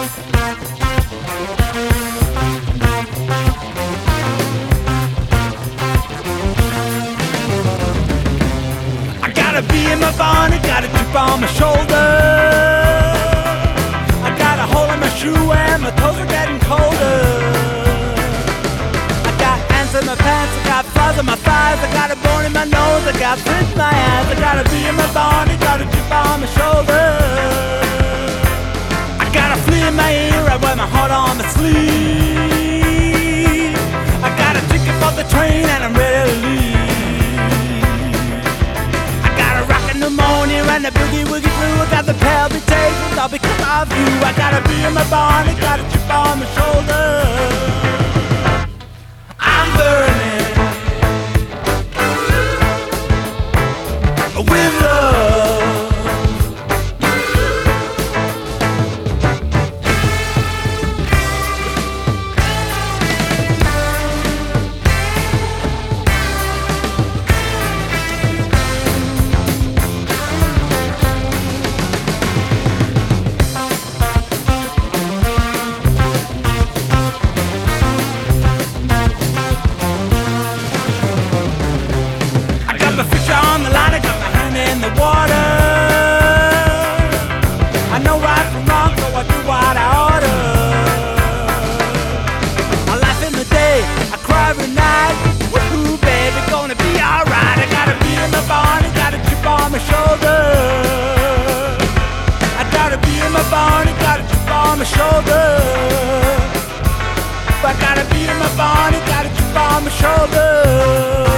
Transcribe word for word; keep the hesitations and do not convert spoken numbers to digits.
I gotta be in my barn, I got a chip on my shoulder. I got a hole in my shoe and my toes are getting colder. I got ants in my pants, I got flies on my thighs, I got a bone in my nose, I got slits in my ass. I gotta be in my barn, I got a chip on my shoulder. I got a flea in my ear, I wear my heart on my sleeve. I got a ticket for the train and I'm ready to leave. Pneumonia and the boogie woogie blue. I got the palpitations all because of you. I gotta be in my barn, I got a chip on my shoulder. I'm burning with love. On the line, I got my hand in the water. I know right from wrong, so I do what I order. I laugh in the day, I cry every night. Woohoo, baby, gonna be alright. I gotta be in my barn, I got a chip on my shoulder. I gotta be in my barn, I got a chip on my shoulder. I gotta be in my barn, I got a chip on my shoulder.